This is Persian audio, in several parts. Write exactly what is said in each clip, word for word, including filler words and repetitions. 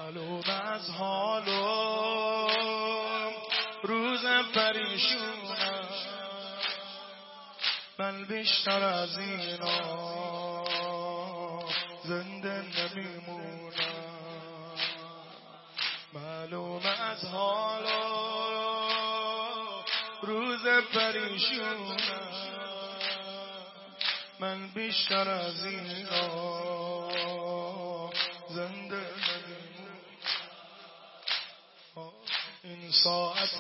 معلوم از حالم روز پریشونم، من بیشتر از اینا زنده نمیمونم. معلوم از حالم روز پریشونم، من بیشتر از اینا زنده نمیمونم. این ساعت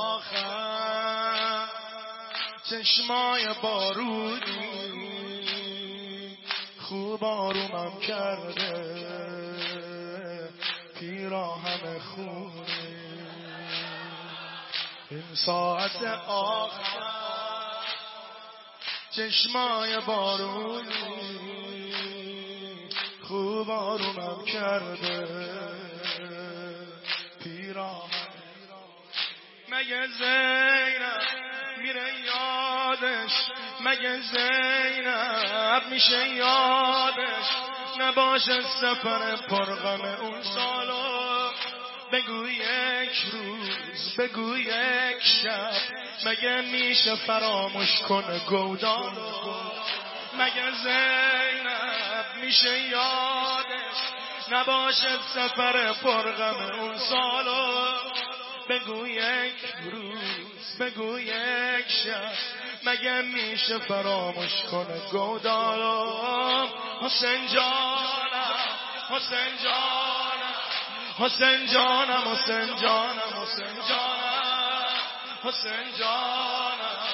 آخر چشمای بارونی خوب آرومم کرده، پیراهن خونی. این ساعت آخر چشمای بارونی خوب آرومم کرده، پیراهن. مگه زینب میره یادش، مگه زینب میشه یادش، نباشه سفر پرغم اون سالو. بگو یک روز، بگو یک شب، مگه میشه فراموش کنه گودالو. مگه زینب میشه یادش، نباشه سفر پرغم اون سالو. بگو یک روز، بگو یک شب، مگه میشه فراموش کنه گودالو. حسین جانم، حسین جانم، حسین جانم، حسین جانم، حسین جانم، حسین جانم،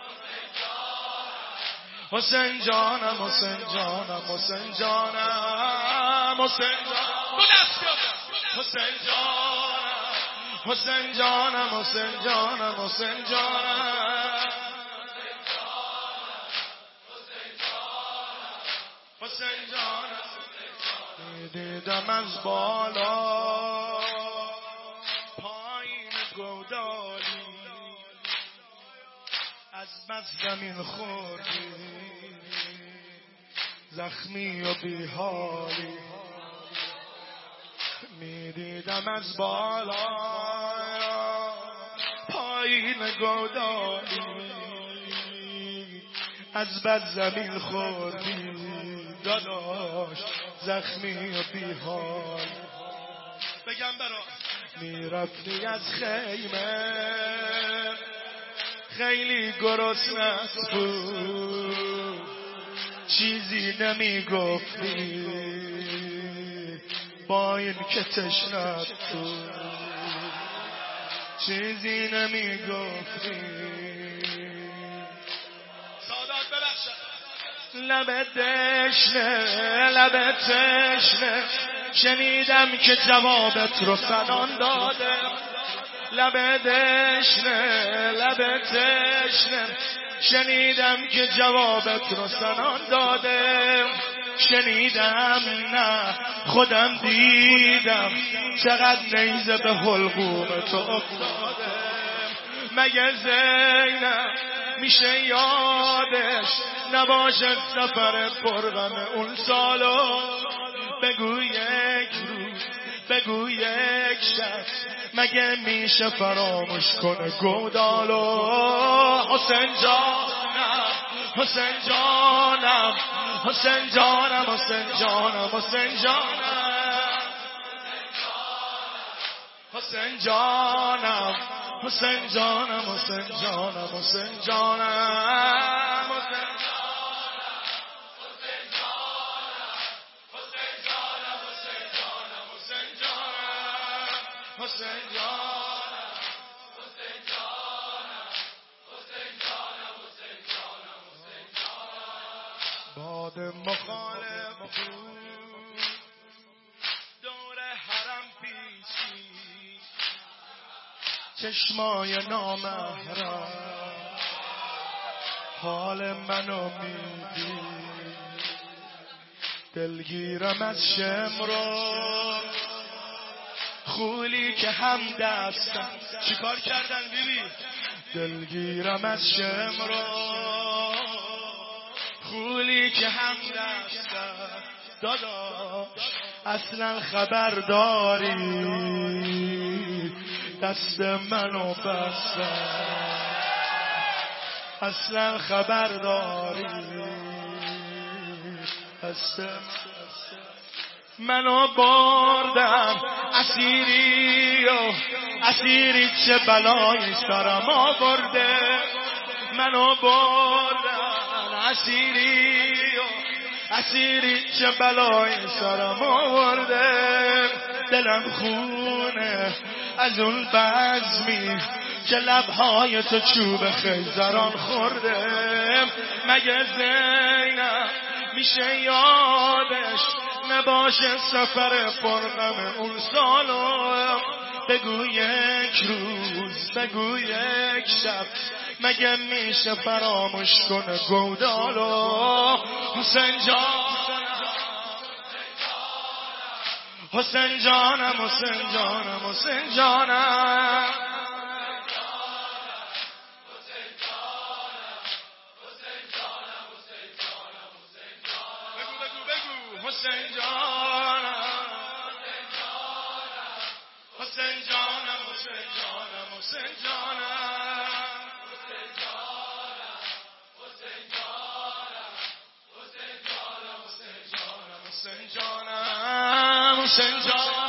حسین جانم، حسین جانم، حسین جانم، حسین جانم، حسین جانم، حسین جانم، حسین جانم، حسین جانم، حسین جانم. دیدم از بالا پایین گودالی، از بس زمین خوردی، زخمی و بیحالی. میدیدم از بالا پایین گودالی، از بس زمین خوردی داداش، زخمی و بیحال. بگم برا میرفتی از خیمه خیلی گرسنه بود، چیزی نمیگفتی با این که تشنه بود، چیزی نمیگفتی. سادات ببخشد. لب تشنه، لب تشنه، شنیدم که جوابت رو سنان داده. لب تشنه، لب تشنه، شنیدم که جوابت رو سنان داده. شنیدم نه خودم دیدم، چقدر نیزه به حلقوم تو افتاده. مگه زینب میشه یادش، نباشه سفر پرغم اون سالو. بگو یک روز، بگو یک شب، مگه میشه فراموش کنه گودالو. حسین جانم، حسین جانم، حسین جانم، حسین جانم، حسین جانم، حسین جانم، حسین جانم، حسین جانم، حسین جانم، حسین حسین جانم، حسین جانم، حسین جانم، حسین جانم، حسین جانم. باد مخالف بود دور حرم پیچی، چشمای نامحرم حال منو میدی. دلگیرم از شمرو خولی که هم دستم. چی کار کردن بیبی؟ دلگیرم از شمرو خولی که هم دستم. داداش اصلا خبر داری دست منو بستن، اصلا خبر داری دست منو بردم اسیری و اسیری چه بلایی سرم آورده، منو بردم اسیری و اسیری چه بلایی سرم آورده، دلم خونه از اون بزمی که لبهای تو چوب خیزران خورده، مگه زینب میشه یادش نباشه سفر پرغم اون سالو، بگو یک روز بگو یک شب مگه میشه فراموش کنه گودالو. حسین جانم حسین جانم حسین جانم حسین جانم حسین جانم حسین جانم حسین جانم حسین جانم حسین جانم حسین جانم حسین جانم